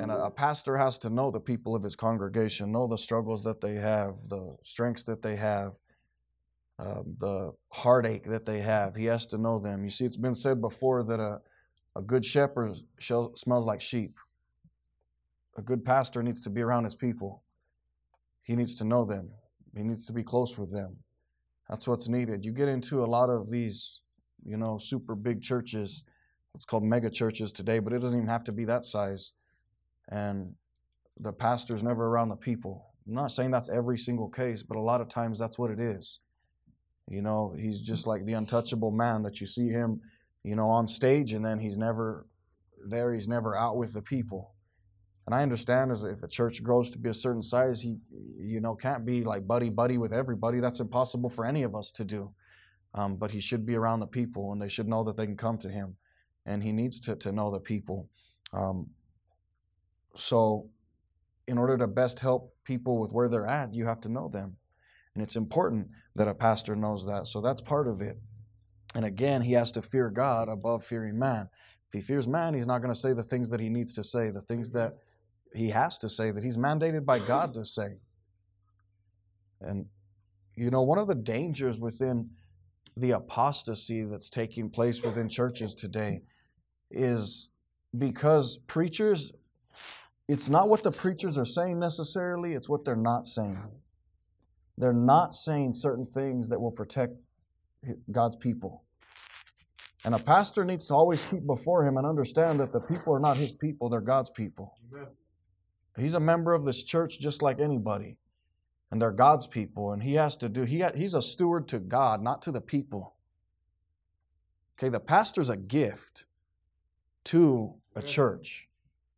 And a pastor has to know the people of his congregation, know the struggles that they have, the strengths that they have, the heartache that they have. He has to know them. You see, it's been said before that a good shepherd smells like sheep. A good pastor needs to be around his people. He needs to know them. He needs to be close with them. That's what's needed. You get into a lot of these, super big churches. It's called mega churches today, but it doesn't even have to be that size. And the pastor's never around the people. I'm not saying that's every single case, but a lot of times that's what it is. He's just like the untouchable man that you see him, on stage, and then he's never there. He's never out with the people. And I understand as if a church grows to be a certain size, he, can't be like buddy with everybody. That's impossible for any of us to do. But he should be around the people, and they should know that they can come to him. And he needs to know the people. So in order to best help people with where they're at, you have to know them. And it's important that a pastor knows that. So that's part of it. And again, he has to fear God above fearing man. If he fears man, he's not going to say the things that he needs to say, the things that he has to say, that he's mandated by God to say. And, one of the dangers within the apostasy that's taking place within churches today is because preachers, it's not what the preachers are saying necessarily, it's what they're not saying. They're not saying certain things that will protect God's people. And a pastor needs to always keep before him and understand that the people are not his people, they're God's people. Amen. He's a member of this church just like anybody. And they're God's people. And he's a steward to God, not to the people. Okay, the pastor's a gift to a church.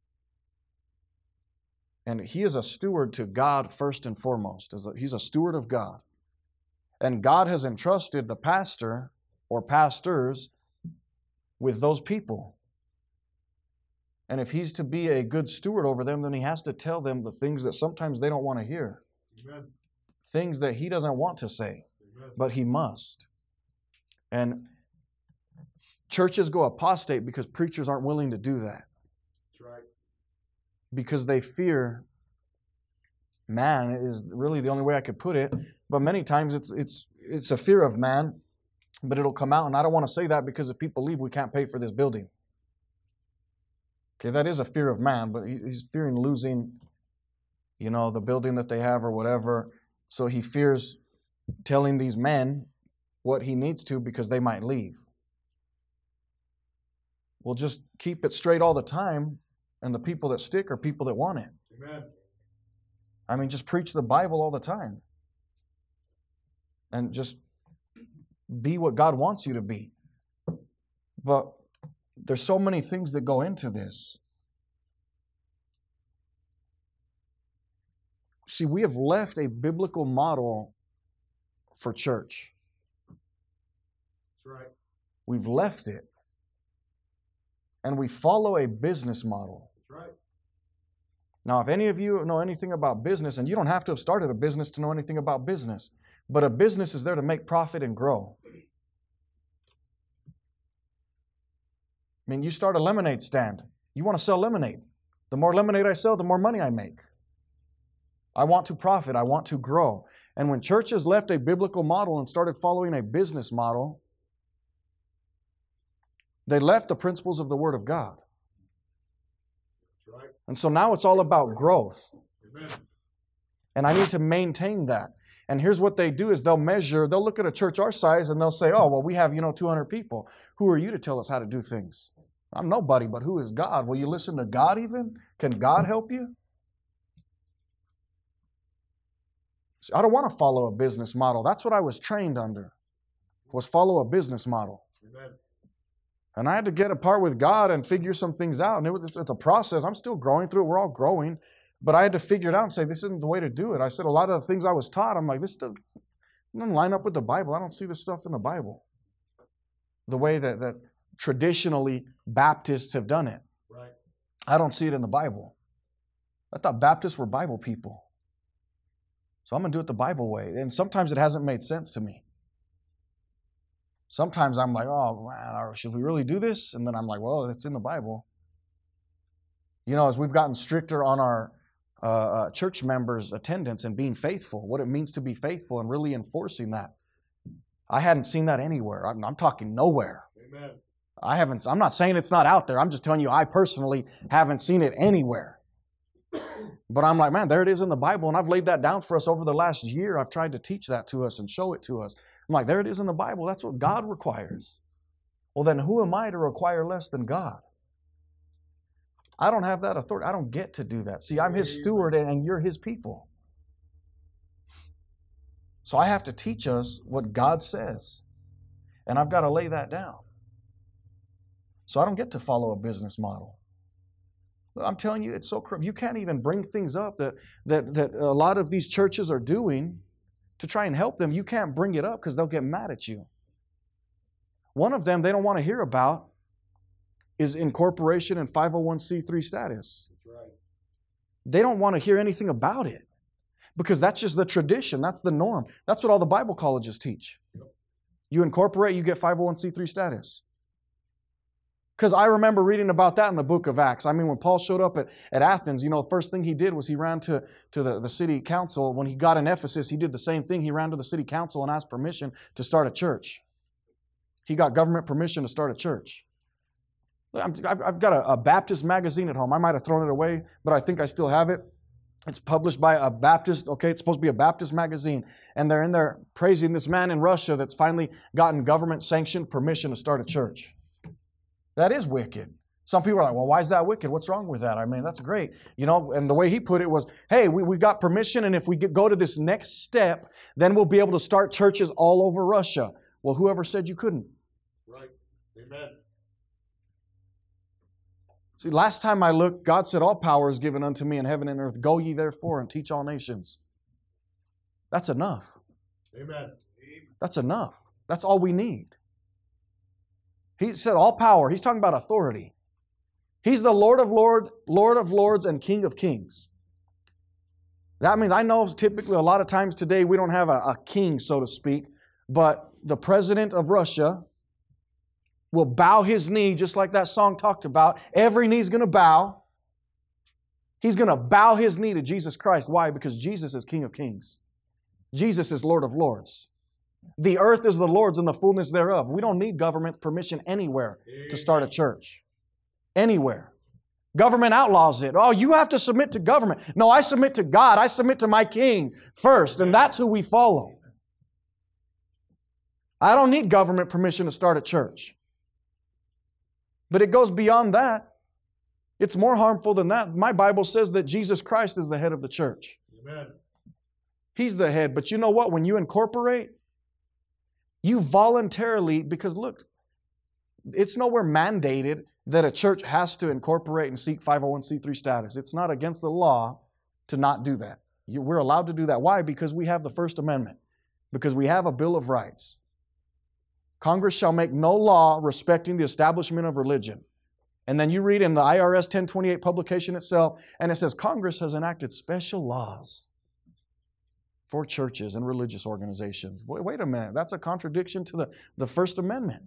And he is a steward to God first and foremost. He's a steward of God. And God has entrusted the pastor or pastors with those people. And if he's to be a good steward over them, then he has to tell them the things that sometimes they don't want to hear. Amen. Things that he doesn't want to say, Amen. But he must. And churches go apostate because preachers aren't willing to do that. That's right. Because they fear man is really the only way I could put it. But many times it's a fear of man, but it'll come out. And I don't want to say that because if people leave, we can't pay for this building. Okay, that is a fear of man, but he's fearing losing, the building that they have or whatever. So he fears telling these men what he needs to because they might leave. Well, just keep it straight all the time, and the people that stick are people that want it. Amen. Just preach the Bible all the time. And just be what God wants you to be. But there's so many things that go into this. See, we have left a biblical model for church. That's right. We've left it. And we follow a business model. That's right. Now, if any of you know anything about business, and you don't have to have started a business to know anything about business, but a business is there to make profit and grow. You start a lemonade stand. You want to sell lemonade. The more lemonade I sell, the more money I make. I want to profit. I want to grow. And when churches left a biblical model and started following a business model, they left the principles of the Word of God. Right. And so now it's all about growth. Amen. And I need to maintain that. And here's what they do is they'll look at a church our size and they'll say, oh, well, we have, 200 people. Who are you to tell us how to do things? I'm nobody, but who is God? Will you listen to God even? Can God help you? See, I don't want to follow a business model. That's what I was trained under, was follow a business model. Amen. And I had to get apart with God and figure some things out. And it's a process. I'm still growing through it. We're all growing. But I had to figure it out and say, this isn't the way to do it. I said a lot of the things I was taught, I'm like, this doesn't line up with the Bible. I don't see this stuff in the Bible. The way that traditionally Baptists have done it. Right. I don't see it in the Bible. I thought Baptists were Bible people. So I'm going to do it the Bible way. And sometimes it hasn't made sense to me. Sometimes I'm like, oh, man, should we really do this? And then I'm like, well, it's in the Bible. As we've gotten stricter on our church members' attendance and being faithful, what it means to be faithful and really enforcing that. I hadn't seen that anywhere. I'm talking nowhere. Amen. I'm not saying it's not out there. I'm just telling you I personally haven't seen it anywhere. But I'm like, man, there it is in the Bible, and I've laid that down for us over the last year. I've tried to teach that to us and show it to us. I'm like, there it is in the Bible. That's what God requires. Well, then who am I to require less than God? I don't have that authority. I don't get to do that. See, I'm His steward and you're His people. So I have to teach us what God says. And I've got to lay that down. So I don't get to follow a business model. I'm telling you, it's so corrupt. You can't even bring things up that a lot of these churches are doing to try and help them. You can't bring it up because they'll get mad at you. One of them they don't want to hear about is incorporation and 501c3 status. That's right. They don't want to hear anything about it because that's just the tradition. That's the norm. That's what all the Bible colleges teach. Yep. You incorporate, you get 501c3 status. Because I remember reading about that in the book of Acts. I mean, when Paul showed up at Athens, the first thing he did was he ran to the city council. When he got in Ephesus, he did the same thing. He ran to the city council and asked permission to start a church. He got government permission to start a church. I've got a Baptist magazine at home. I might have thrown it away, but I think I still have it. It's published by a Baptist, it's supposed to be a Baptist magazine. And they're in there praising this man in Russia that's finally gotten government-sanctioned permission to start a church. That is wicked. Some people are like, well, why is that wicked? What's wrong with that? I mean, that's great. And the way he put it was, hey, we got permission, and if we go to this next step, then we'll be able to start churches all over Russia. Well, whoever said you couldn't? Right. Amen. See, last time I looked, God said, all power is given unto me in heaven and earth. Go ye therefore and teach all nations. That's enough. Amen. That's enough. That's all we need. He said all power. He's talking about authority. He's the Lord of Lords, and King of Kings. That means I know typically a lot of times today we don't have a king, so to speak, but the president of Russia will bow his knee just like that song talked about. Every knee's going to bow. He's going to bow his knee to Jesus Christ. Why? Because Jesus is King of Kings. Jesus is Lord of Lords. The earth is the Lord's and the fullness thereof. We don't need government permission anywhere to start a church. Anywhere. Government outlaws it. Oh, you have to submit to government. No, I submit to God. I submit to my King first, and that's who we follow. I don't need government permission to start a church. But it goes beyond that. It's more harmful than that. My Bible says that Jesus Christ is the head of the church. Amen. He's the head. But you know what? When you incorporate, you voluntarily, because look, it's nowhere mandated that a church has to incorporate and seek 501c3 status. It's not against the law to not do that. We're allowed to do that. Why? Because we have the First Amendment. Because we have a Bill of Rights. Congress shall make no law respecting the establishment of religion. And then you read in the IRS 1028 publication itself, and it says Congress has enacted special laws for churches and religious organizations. Wait a minute, that's a contradiction to the First Amendment.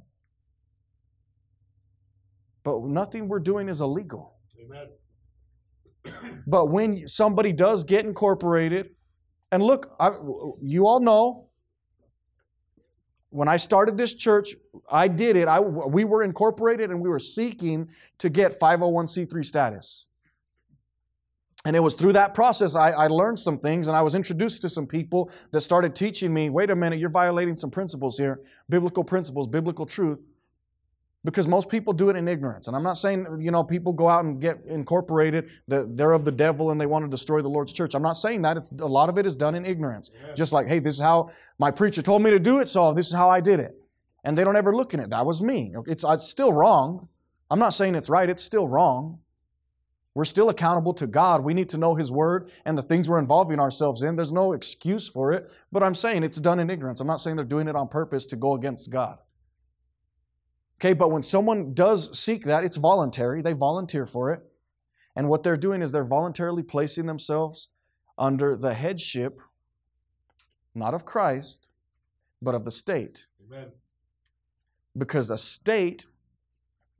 But nothing we're doing is illegal. Amen. But when somebody does get incorporated, and look, you all know, when I started this church, I did it. We were incorporated and we were seeking to get 501c3 status. And it was through that process I learned some things, and I was introduced to some people that started teaching me, wait a minute, you're violating some principles here, biblical principles, biblical truth. Because most people do it in ignorance. And I'm not saying, people go out and get incorporated, they're of the devil and they want to destroy the Lord's church. I'm not saying that. A lot of it is done in ignorance. Yeah. Just like, hey, this is how my preacher told me to do it, so this is how I did it. And they don't ever look in it. That was me. It's still wrong. I'm not saying it's right. It's still wrong. We're still accountable to God. We need to know His Word and the things we're involving ourselves in. There's no excuse for it. But I'm saying it's done in ignorance. I'm not saying they're doing it on purpose to go against God. Okay, but when someone does seek that, it's voluntary. They volunteer for it. And what they're doing is they're voluntarily placing themselves under the headship, not of Christ, but of the state. Amen. Because a state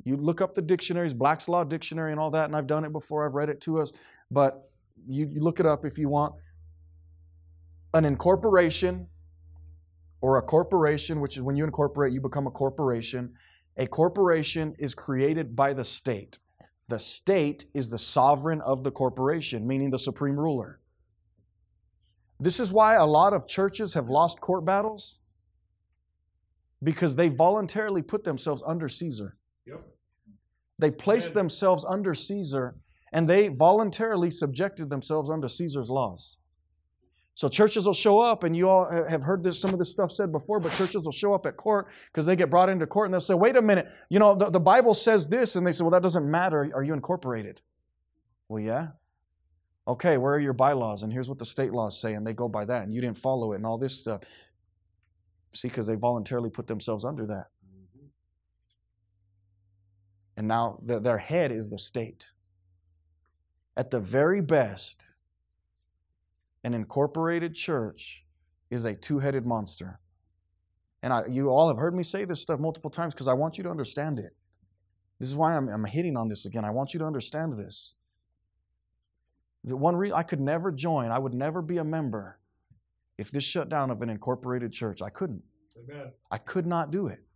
You look up the dictionaries, Black's Law Dictionary and all that, and I've done it before. I've read it to us. But you look it up if you want. An incorporation or a corporation, which is when you incorporate, you become a corporation. A corporation is created by the state. The state is the sovereign of the corporation, meaning the supreme ruler. This is why a lot of churches have lost court battles, because they voluntarily put themselves under Caesar. Yep. They placed themselves under Caesar, and they voluntarily subjected themselves under Caesar's laws. So churches will show up, and you all have heard this, some of this stuff said before, but churches will show up at court because they get brought into court and they'll say, wait a minute, you know, the Bible says this, and they say, well, that doesn't matter. Are you incorporated? Well, yeah. Okay, where are your bylaws? And here's what the state laws say, and they go by that, and you didn't follow it and all this stuff. See, because they voluntarily put themselves under that. And now their head is the state. At the very best, an incorporated church is a two-headed monster. And you all have heard me say this stuff multiple times because I want you to understand it. This is why I'm hitting on this again. I want you to understand this. The one reason I could never join, I would never be a member if this shut down of an incorporated church. I couldn't. Amen. I could not do it.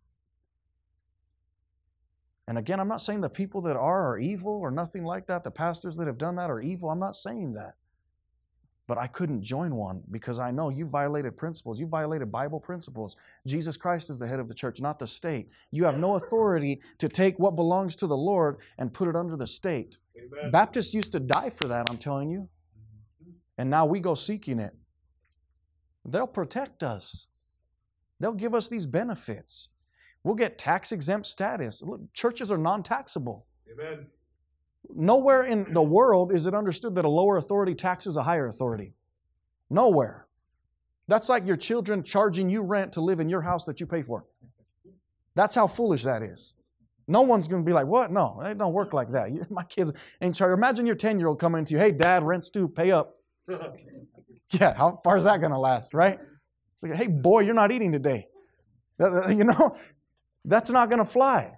And again, I'm not saying the people that are evil or nothing like that. The pastors that have done that are evil. I'm not saying that. But I couldn't join one because I know you violated principles. You violated Bible principles. Jesus Christ is the head of the church, not the state. You have no authority to take what belongs to the Lord and put it under the state. Amen. Baptists used to die for that, I'm telling you. And now we go seeking it. They'll protect us. They'll give us these benefits. We'll get tax-exempt status. Look, churches are non-taxable. Amen. Nowhere in the world is it understood that a lower authority taxes a higher authority. Nowhere. That's like your children charging you rent to live in your house that you pay for. That's how foolish that is. No one's going to be like, what? No, it don't work like that. My kids ain't charged. Imagine your 10-year-old coming to you, hey, Dad, rent's due, pay up. Yeah, how far is that going to last, right? It's like, hey, boy, you're not eating today. You know, that's not going to fly.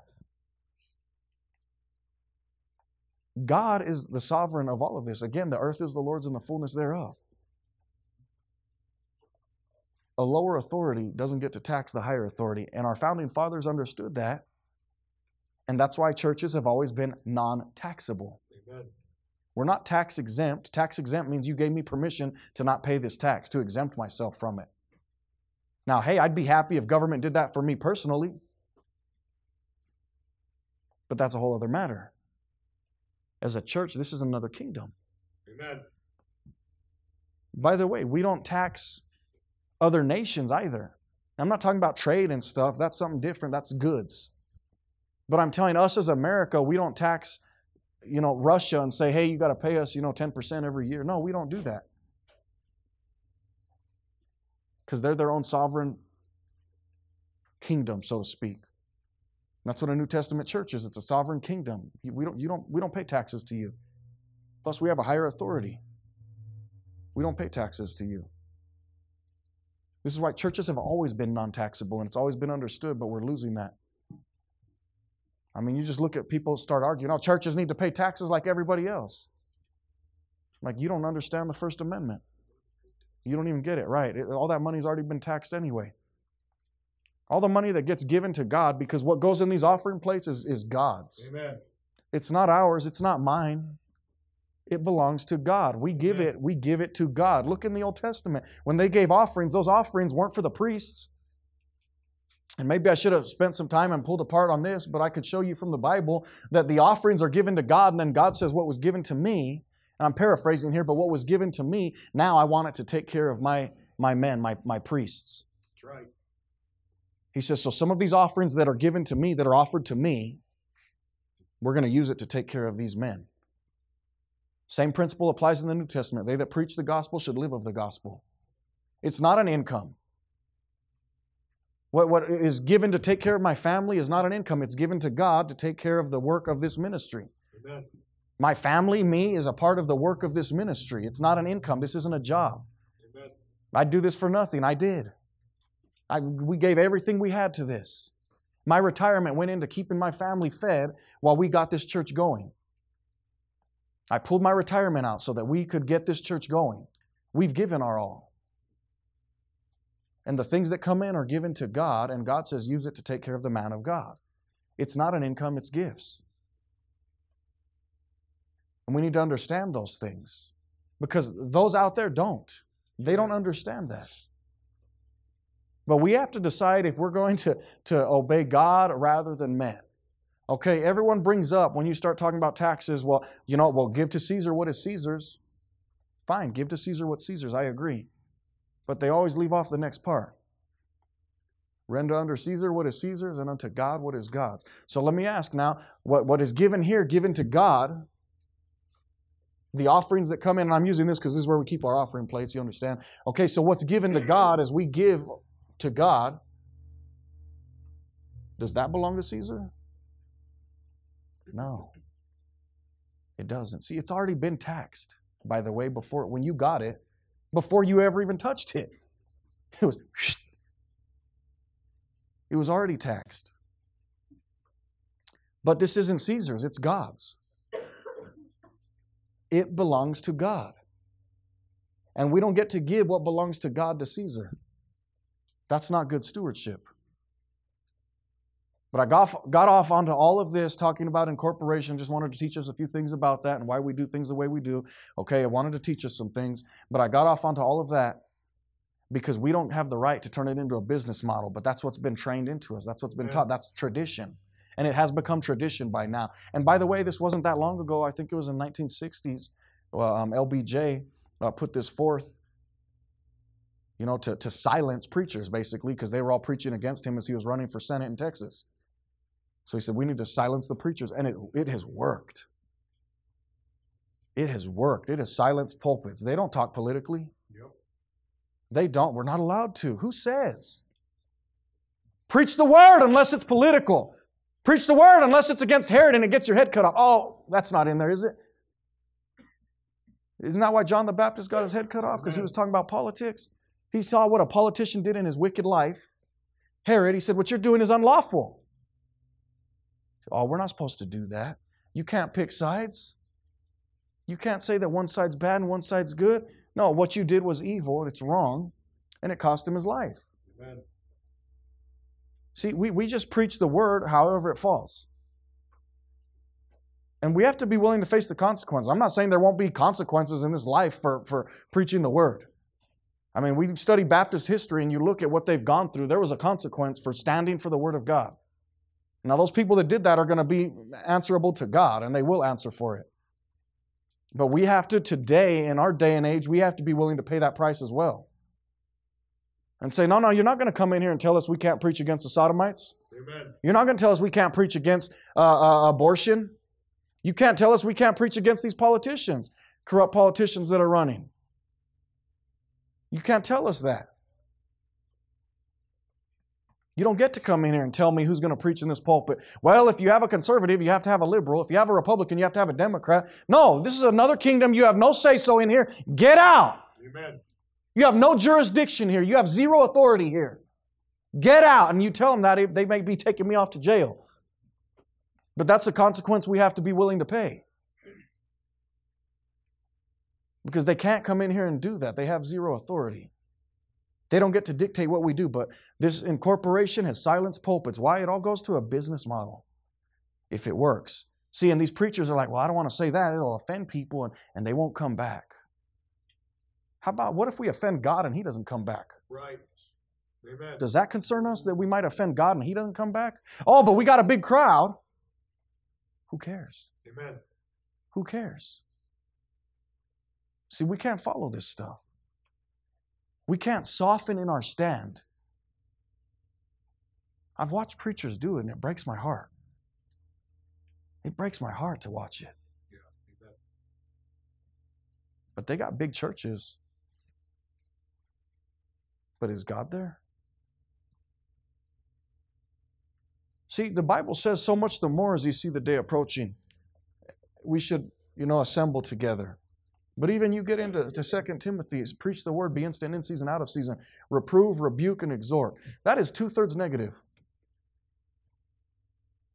God is the sovereign of all of this. Again, the earth is the Lord's and the fullness thereof. A lower authority doesn't get to tax the higher authority, and our founding fathers understood that, and that's why churches have always been non-taxable. Amen. We're not tax exempt. Tax exempt means you gave me permission to not pay this tax, to exempt myself from it. Now, hey, I'd be happy if government did that for me personally, but that's a whole other matter. As a church, this is another kingdom. Amen. By the way, we don't tax other nations either. I'm not talking about trade and stuff. That's something different. That's goods. But I'm telling us as America, we don't tax, Russia and say, hey, you got to pay us, 10% every year. No, we don't do that. Because they're their own sovereign kingdom, so to speak. That's what a New Testament church is. It's a sovereign kingdom. We don't pay taxes to you. Plus, we have a higher authority. We don't pay taxes to you. This is why churches have always been non-taxable, and it's always been understood, but we're losing that. I mean, you just look at people start arguing, oh, churches need to pay taxes like everybody else. Like, you don't understand the First Amendment. You don't even get it, right? All that money's already been taxed anyway. All the money that gets given to God, because what goes in these offering plates is God's. Amen. It's not ours. It's not mine. It belongs to God. We give it to God. Look in the Old Testament. When they gave offerings, those offerings weren't for the priests. And maybe I should have spent some time and pulled apart on this, but I could show you from the Bible that the offerings are given to God, and then God says what was given to me, and I'm paraphrasing here, but what was given to me, now I want it to take care of my men, my priests. That's right. He says, so some of these offerings that are given to me, that are offered to me, we're going to use it to take care of these men. Same principle applies in the New Testament. They that preach the gospel should live of the gospel. It's not an income. What is given to take care of my family is not an income. It's given to God to take care of the work of this ministry. Amen. My family, me, is a part of the work of this ministry. It's not an income. This isn't a job. Amen. I'd do this for nothing. I did. We gave everything we had to this. My retirement went into keeping my family fed while we got this church going. I pulled my retirement out so that we could get this church going. We've given our all. And the things that come in are given to God, and God says use it to take care of the man of God. It's not an income, it's gifts. And we need to understand those things. Because those out there don't. They don't understand that. But we have to decide if we're going to obey God rather than men. Okay, everyone brings up when you start talking about taxes, well, give to Caesar what is Caesar's. Fine, give to Caesar what's Caesar's, I agree. But they always leave off the next part. Render unto Caesar what is Caesar's, and unto God what is God's. So let me ask now, what is given here, given to God, the offerings that come in, and I'm using this because this is where we keep our offering plates, you understand? Okay, so what's given to God as we give to God, does that belong to Caesar? No. It doesn't. See, it's already been taxed, by the way, when you got it, before you ever even touched it. It was already taxed. But this isn't Caesar's, it's God's. It belongs to God. And we don't get to give what belongs to God to Caesar. That's not good stewardship. But I got off onto all of this talking about incorporation. Just wanted to teach us a few things about that and why we do things the way we do. Okay, I wanted to teach us some things, but I got off onto all of that because we don't have the right to turn it into a business model, but that's what's been trained into us. That's what's been taught. That's tradition. And it has become tradition by now. And by the way, this wasn't that long ago. I think it was in the 1960s. LBJ put this forth, to silence preachers, basically, because they were all preaching against him as he was running for Senate in Texas. So he said, we need to silence the preachers. And it has worked. It has worked. It has silenced pulpits. They don't talk politically. Yep. They don't. We're not allowed to. Who says? Preach the word unless it's political. Preach the word unless it's against Herod and it gets your head cut off. Oh, that's not in there, is it? Isn't that why John the Baptist got his head cut off? Because he was talking about politics. He saw what a politician did in his wicked life. Herod, he said, what you're doing is unlawful. Oh, we're not supposed to do that. You can't pick sides. You can't say that one side's bad and one side's good. No, what you did was evil, it's wrong, and it cost him his life. Amen. See, we just preach the word however it falls. And we have to be willing to face the consequences. I'm not saying there won't be consequences in this life for preaching the word. I mean, we study Baptist history and you look at what they've gone through. There was a consequence for standing for the word of God. Now, those people that did that are going to be answerable to God, and they will answer for it. But we have to, today, in our day and age, we have to be willing to pay that price as well. And say, no, you're not going to come in here and tell us we can't preach against the Sodomites. Amen. You're not going to tell us we can't preach against abortion. You can't tell us we can't preach against these politicians, corrupt politicians that are running. You can't tell us that. You don't get to come in here and tell me who's going to preach in this pulpit. Well, if you have a conservative, you have to have a liberal. If you have a Republican, you have to have a Democrat. No, this is another kingdom. You have no say-so in here. Get out. Amen. You have no jurisdiction here. You have zero authority here. Get out. And you tell them that they may be taking me off to jail. But that's the consequence we have to be willing to pay. Because they can't come in here and do that. They have zero authority. They don't get to dictate what we do, but this incorporation has silenced pulpits. Why? It all goes to a business model, if it works. See, and these preachers are like, well, I don't want to say that. It'll offend people, and they won't come back. How about, what if we offend God and He doesn't come back? Right. Amen. Does that concern us, that we might offend God and He doesn't come back? Oh, but we got a big crowd. Who cares? Amen. Who cares? See, we can't follow this stuff. We can't soften in our stand. I've watched preachers do it, and it breaks my heart. It breaks my heart to watch it. Yeah, but they got big churches. But is God there? See, the Bible says so much the more as you see the day approaching. We should, assemble together. But even you get into 2 Timothy, preach the word, be instant in season, out of season, reprove, rebuke, and exhort. That is 2/3 negative.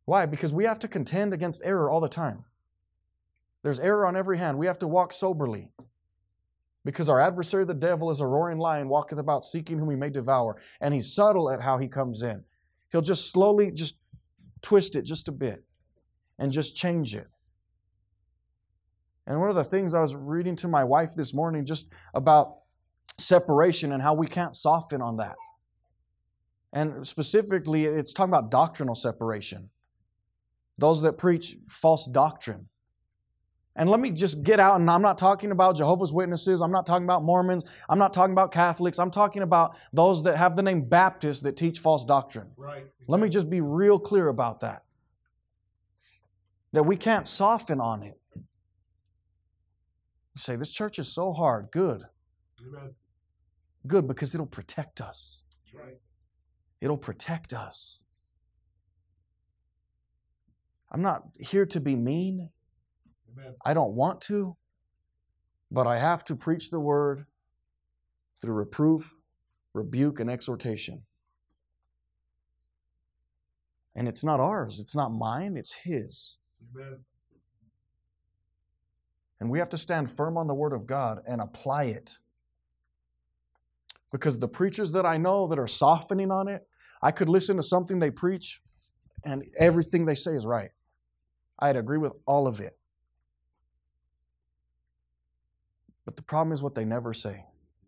Why? Because we have to contend against error all the time. There's error on every hand. We have to walk soberly. Because our adversary, the devil, is a roaring lion, walketh about seeking whom he may devour. And he's subtle at how he comes in. He'll just slowly just twist it just a bit and just change it. And one of the things I was reading to my wife this morning just about separation and how we can't soften on that. And specifically, it's talking about doctrinal separation. Those that preach false doctrine. And let me just get out, and I'm not talking about Jehovah's Witnesses, I'm not talking about Mormons, I'm not talking about Catholics, I'm talking about those that have the name Baptist that teach false doctrine. Right. Let me just be real clear about that. That we can't soften on it. You say, this church is so hard. Good. Amen. Good, because it'll protect us. That's right. It'll protect us. I'm not here to be mean. Amen. I don't want to, but I have to preach the word through reproof, rebuke, and exhortation. And it's not ours. It's not mine. It's His. Amen. And we have to stand firm on the Word of God and apply it. Because the preachers that I know that are softening on it, I could listen to something they preach and everything they say is right. I'd agree with all of it. But the problem is what they never say.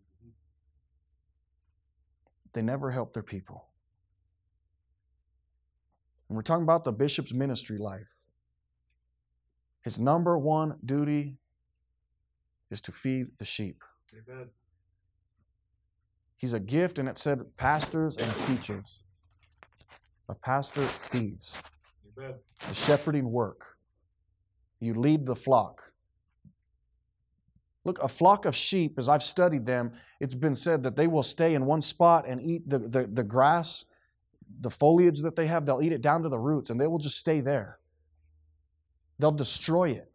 They never help their people. And we're talking about the bishop's ministry life. His number one duty is to feed the sheep. Amen. He's a gift, and it said pastors and teachers. A pastor feeds. Amen. The shepherding work. You lead the flock. Look, a flock of sheep, as I've studied them, it's been said that they will stay in one spot and eat the grass, the foliage that they have. They'll eat it down to the roots, and they will just stay there. They'll destroy it.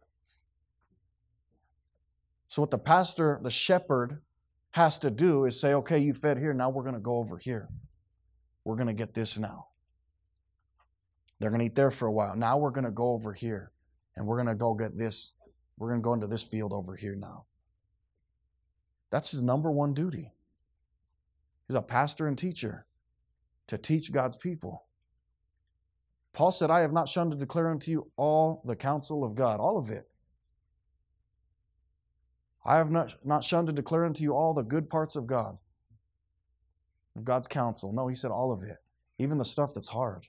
So what the pastor, the shepherd, has to do is say, okay, you fed here, now we're going to go over here. We're going to get this now. They're going to eat there for a while. Now we're going to go over here, and we're going to go get this. We're going to go into this field over here now. That's his number one duty. He's a pastor and teacher to teach God's people. Paul said, I have not shunned to declare unto you all the counsel of God, all of it. I have not shunned to declare unto you all the good parts of God, of God's counsel. No, he said all of it, even the stuff that's hard.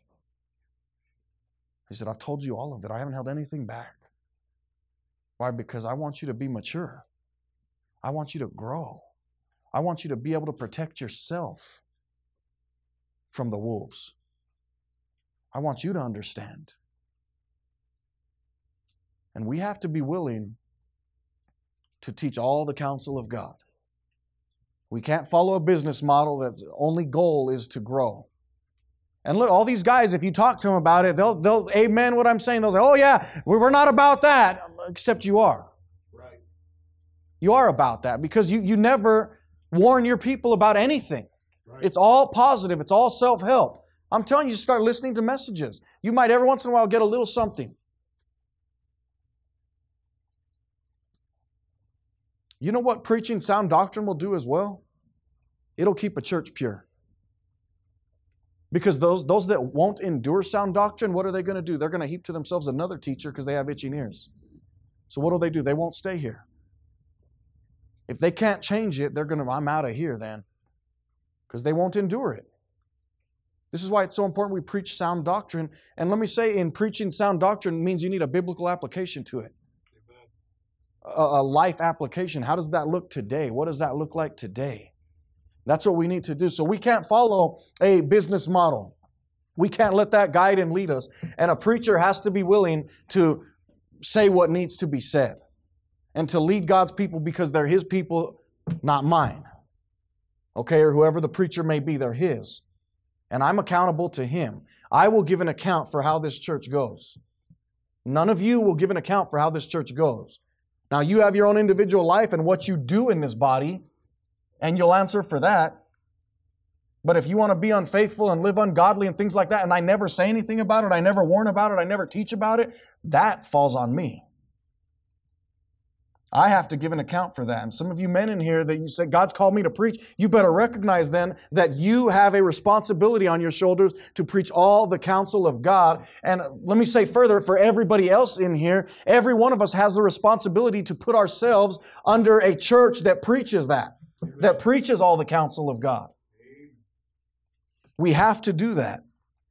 He said, I've told you all of it. I haven't held anything back. Why? Because I want you to be mature. I want you to grow. I want you to be able to protect yourself from the wolves. I want you to understand. And we have to be willing to teach all the counsel of God. We can't follow a business model that's only goal is to grow. And look, all these guys, if you talk to them about it, they'll amen what I'm saying. They'll say, oh yeah, we're not about that. Except you are. Right. You are about that because you never warn your people about anything. Right. It's all positive. It's all self-help. I'm telling you, start listening to messages. You might every once in a while get a little something. You know what preaching sound doctrine will do as well? It'll keep a church pure. Because those that won't endure sound doctrine, what are they going to do? They're going to heap to themselves another teacher because they have itching ears. So what do? They won't stay here. If they can't change it, they're going to, I'm out of here then. Because they won't endure it. This is why it's so important we preach sound doctrine. And let me say, in preaching sound doctrine means you need a biblical application to it. A life application. How does that look today? What does that look like today? That's what we need to do. So we can't follow a business model. We can't let that guide and lead us. And a preacher has to be willing to say what needs to be said and to lead God's people because they're His people, not mine. Okay, or whoever the preacher may be, they're His. And I'm accountable to Him. I will give an account for how this church goes. None of you will give an account for how this church goes. Now, you have your own individual life and what you do in this body, and you'll answer for that. But if you want to be unfaithful and live ungodly and things like that, and I never say anything about it, I never warn about it, I never teach about it, that falls on me. I have to give an account for that. And some of you men in here that you say, God's called me to preach, you better recognize then that you have a responsibility on your shoulders to preach all the counsel of God. And let me say further, for everybody else in here, every one of us has the responsibility to put ourselves under a church that preaches that preaches all the counsel of God. We have to do that.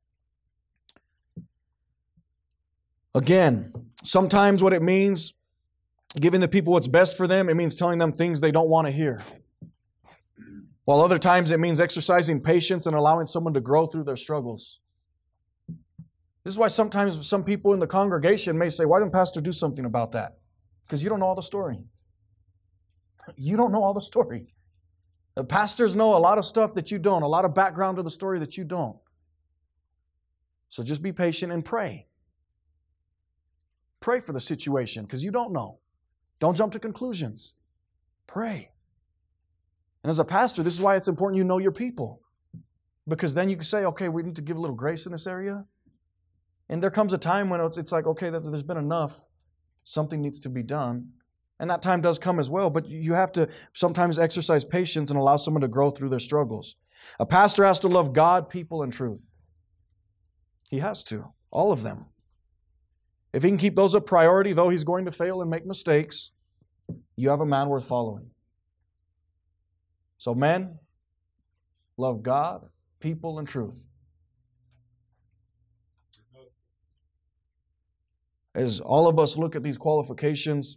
Again, sometimes what it means, giving the people what's best for them, it means telling them things they don't want to hear. While other times it means exercising patience and allowing someone to grow through their struggles. This is why sometimes some people in the congregation may say, why didn't Pastor do something about that? Because you don't know all the story. You don't know all the story. The pastors know a lot of stuff that you don't, a lot of background to the story that you don't. So just be patient and pray. Pray for the situation because you don't know. Don't jump to conclusions. Pray. And as a pastor, this is why it's important you know your people. Because then you can say, okay, we need to give a little grace in this area. And there comes a time when it's like, okay, there's been enough. Something needs to be done. And that time does come as well. But you have to sometimes exercise patience and allow someone to grow through their struggles. A pastor has to love God, people, and truth. He has to. All of them. If he can keep those a priority, though he's going to fail and make mistakes, you have a man worth following. So men, love God, people, and truth. As all of us look at these qualifications,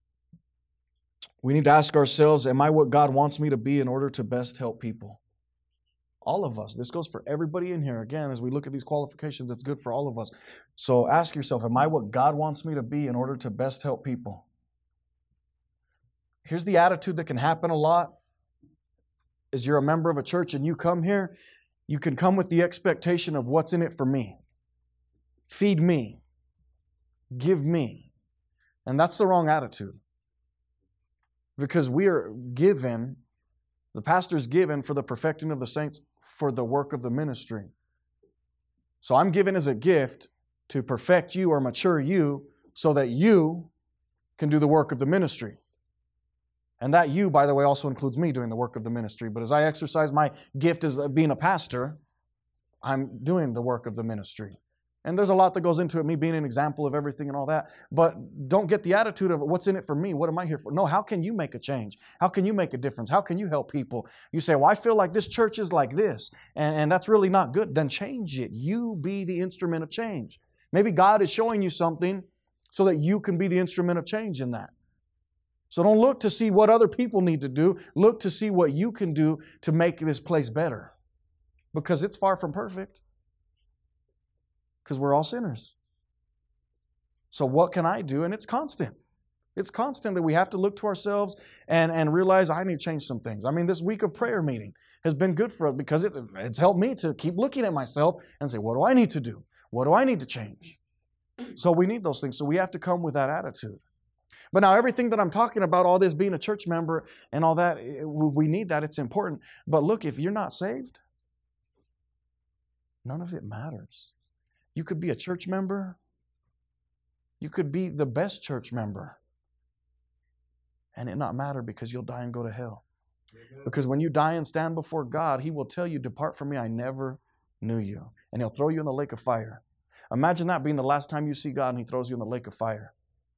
we need to ask ourselves, am I what God wants me to be in order to best help people? All of us. This goes for everybody in here. Again, as we look at these qualifications, it's good for all of us. So ask yourself, am I what God wants me to be in order to best help people? Here's the attitude that can happen a lot. As you're a member of a church and you come here, you can come with the expectation of what's in it for me. Feed me. Give me. And that's the wrong attitude. Because we are given, the pastor's given for the perfecting of the saints for the work of the ministry. So I'm given as a gift to perfect you or mature you so that you can do the work of the ministry. And that you, by the way, also includes me doing the work of the ministry. But as I exercise my gift as being a pastor, I'm doing the work of the ministry. And there's a lot that goes into it, me being an example of everything and all that. But don't get the attitude of what's in it for me? What am I here for? No, how can you make a change? How can you make a difference? How can you help people? You say, well, I feel like this church is like this, and that's really not good. Then change it. You be the instrument of change. Maybe God is showing you something so that you can be the instrument of change in that. So don't look to see what other people need to do. Look to see what you can do to make this place better. Because it's far from perfect. Because we're all sinners. So what can I do? And it's constant. It's constant that we have to look to ourselves and realize I need to change some things. I mean, this week of prayer meeting has been good for us because it's helped me to keep looking at myself and say, what do I need to do? What do I need to change? So we need those things. So we have to come with that attitude. But now everything that I'm talking about, all this being a church member and all that, we need that. It's important. But look, if you're not saved, none of it matters. You could be a church member. You could be the best church member. And it not matter because you'll die and go to hell. Amen. Because when you die and stand before God, He will tell you, depart from me, I never knew you. And He'll throw you in the lake of fire. Imagine that being the last time you see God and He throws you in the lake of fire.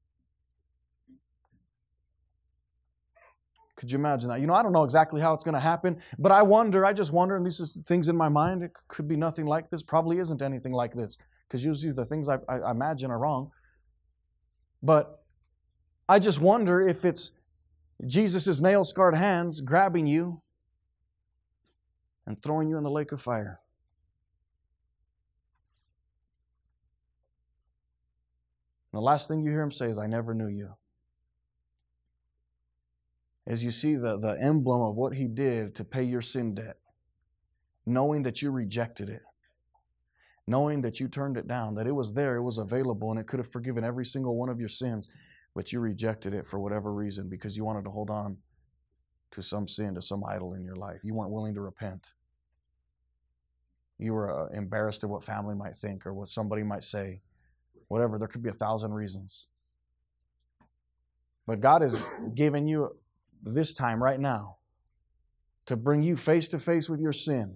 Could you imagine that? I don't know exactly how it's going to happen, but I just wonder, and these are things in my mind, it could be nothing like this, probably isn't anything like this, because usually the things I imagine are wrong. But I just wonder if it's Jesus' nail-scarred hands grabbing you and throwing you in the lake of fire. And the last thing you hear Him say is, I never knew you. As you see the emblem of what He did to pay your sin debt, knowing that you rejected it, knowing that you turned it down, that it was there, it was available, and it could have forgiven every single one of your sins, but you rejected it for whatever reason because you wanted to hold on to some sin, to some idol in your life. You weren't willing to repent. You were embarrassed at what family might think or what somebody might say. Whatever, there could be 1,000 reasons. But God has given you this time right now to bring you face to face with your sin.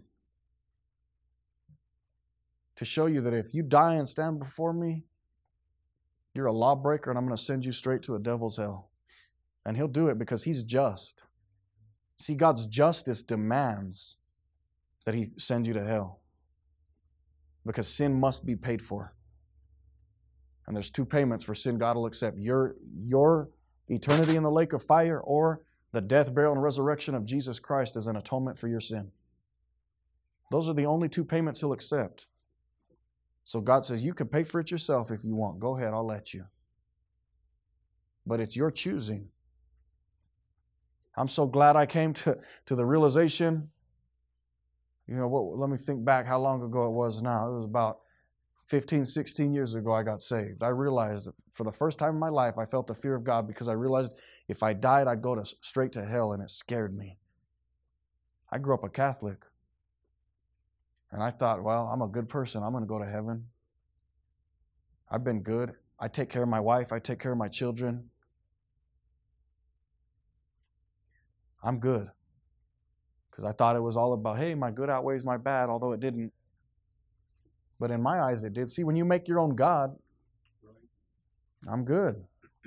To show you that if you die and stand before me, you're a lawbreaker and I'm going to send you straight to a devil's hell. And He'll do it because He's just. See, God's justice demands that He send you to hell. Because sin must be paid for. And there's 2 payments for sin God will accept. Your eternity in the lake of fire, or the death, burial, and resurrection of Jesus Christ as an atonement for your sin. Those are the only 2 payments He'll accept. So God says, you can pay for it yourself if you want. Go ahead, I'll let you. But it's your choosing. I'm so glad I came to the realization. Let me think back how long ago it was now. It was about 15, 16 years ago I got saved. I realized that for the first time in my life I felt the fear of God because I realized if I died I'd go straight to hell, and it scared me. I grew up a Catholic. And I thought, well, I'm a good person. I'm going to go to heaven. I've been good. I take care of my wife. I take care of my children. I'm good. Because I thought it was all about, hey, my good outweighs my bad, although it didn't. But in my eyes, it did. See, when you make your own God, I'm good.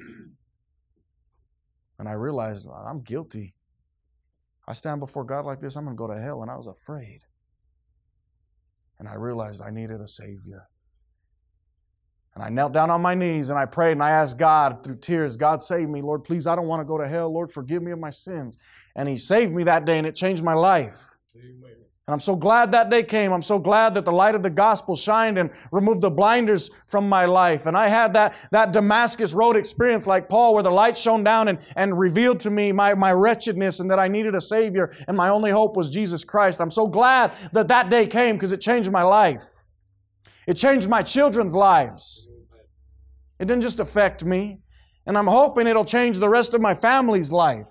And I realized, I'm guilty. I stand before God like this, I'm going to go to hell. And I was afraid. And I realized I needed a Savior. And I knelt down on my knees and I prayed and I asked God through tears, God, save me. Lord, please, I don't want to go to hell. Lord, forgive me of my sins. And He saved me that day and it changed my life. Amen. And I'm so glad that day came. I'm so glad that the light of the gospel shined and removed the blinders from my life. And I had that Damascus Road experience like Paul, where the light shone down and revealed to me my wretchedness and that I needed a Savior. And my only hope was Jesus Christ. I'm so glad that day came because it changed my life. It changed my children's lives. It didn't just affect me. And I'm hoping it'll change the rest of my family's life.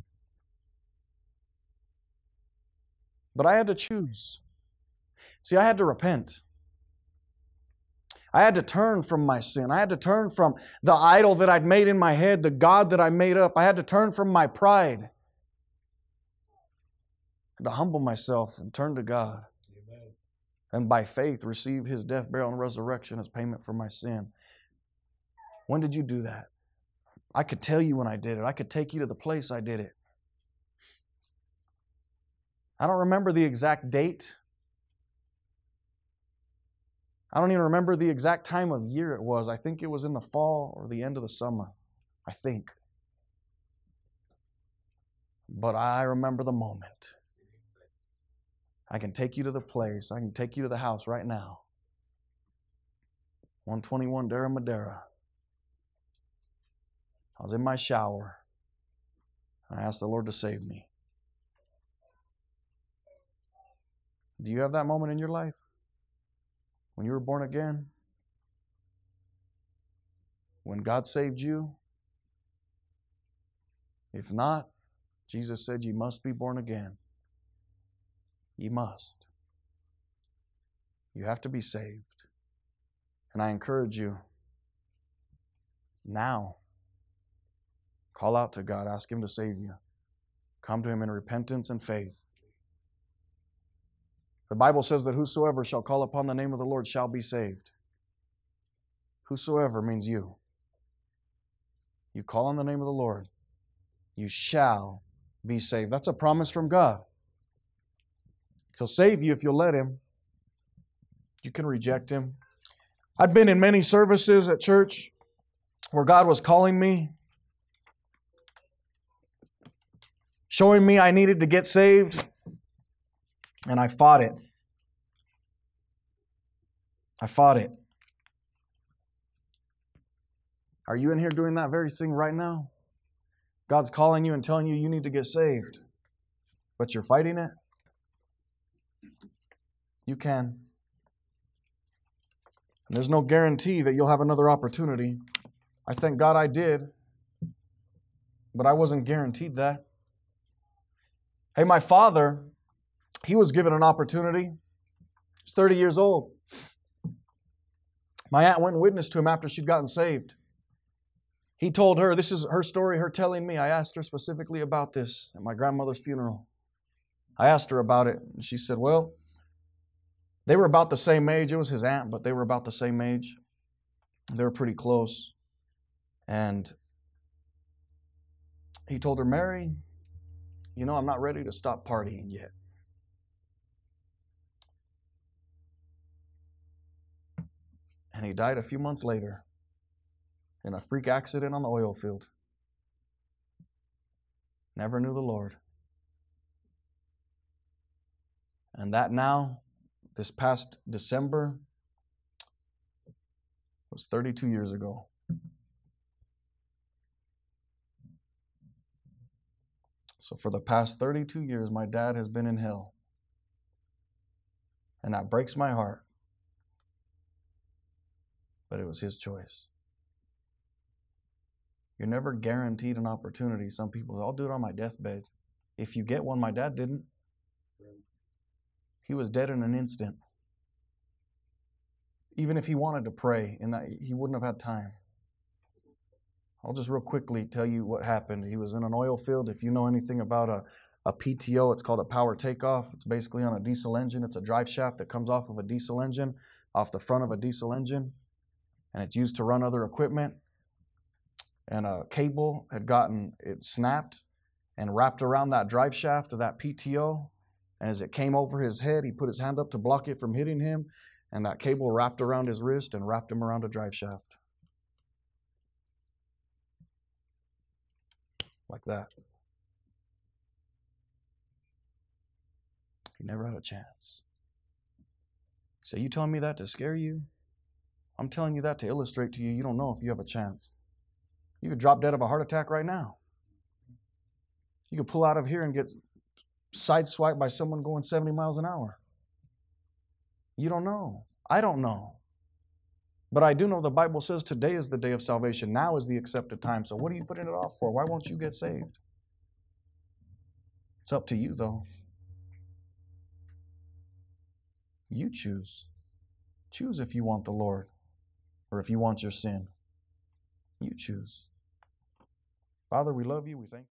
But I had to choose. See, I had to repent. I had to turn from my sin. I had to turn from the idol that I'd made in my head, the God that I made up. I had to turn from my pride. I had to humble myself and turn to God. Amen. And by faith receive His death, burial, and resurrection as payment for my sin. When did you do that? I could tell you when I did it. I could take you to the place I did it. I don't remember the exact date. I don't even remember the exact time of year it was. I think it was in the fall or the end of the summer. I think. But I remember the moment. I can take you to the place. I can take you to the house right now. 121 Dara Madera. I was in my shower. And I asked the Lord to save me. Do you have that moment in your life? When you were born again? When God saved you? If not, Jesus said you must be born again. You must. You have to be saved. And I encourage you, now, call out to God. Ask Him to save you. Come to Him in repentance and faith. The Bible says that whosoever shall call upon the name of the Lord shall be saved. Whosoever means you. You call on the name of the Lord, you shall be saved. That's a promise from God. He'll save you if you'll let Him. You can reject Him. I've been in many services at church where God was calling me, showing me I needed to get saved. And I fought it. I fought it. Are you in here doing that very thing right now? God's calling you and telling you need to get saved. But you're fighting it? You can. And there's no guarantee that you'll have another opportunity. I thank God I did. But I wasn't guaranteed that. Hey, my father, he was given an opportunity. He's 30 years old. My aunt went and witnessed to him after she'd gotten saved. He told her, this is her story, her telling me. I asked her specifically about this at my grandmother's funeral. I asked her about it, and she said, well, they were about the same age. It was his aunt, but they were about the same age. They were pretty close. And he told her, Mary, you know, I'm not ready to stop partying yet. And he died a few months later in a freak accident on the oil field. Never knew the Lord. And that now, this past December, was 32 years ago. So for the past 32 years, my dad has been in hell. And that breaks my heart. But it was his choice. You're never guaranteed an opportunity. Some people say, I'll do it on my deathbed. If you get one, my dad didn't. He was dead in an instant. Even if he wanted to pray, and that he wouldn't have had time. I'll just real quickly tell you what happened. He was in an oil field. If you know anything about a PTO, it's called a power takeoff. It's basically on a diesel engine. It's a drive shaft that comes off of a diesel engine, off the front of a diesel engine. And it's used to run other equipment. And a cable had it snapped and wrapped around that drive shaft of that PTO. And as it came over his head, he put his hand up to block it from hitting him. And that cable wrapped around his wrist and wrapped him around a drive shaft. Like that. He never had a chance. So you telling me that to scare you? I'm telling you that to illustrate to you, you don't know if you have a chance. You could drop dead of a heart attack right now. You could pull out of here and get sideswiped by someone going 70 miles an hour. You don't know. I don't know. But I do know the Bible says today is the day of salvation. Now is the accepted time. So what are you putting it off for? Why won't you get saved? It's up to you, though. You choose. Choose if you want the Lord or if you want your sin. You choose. Father, we love you. We thank you.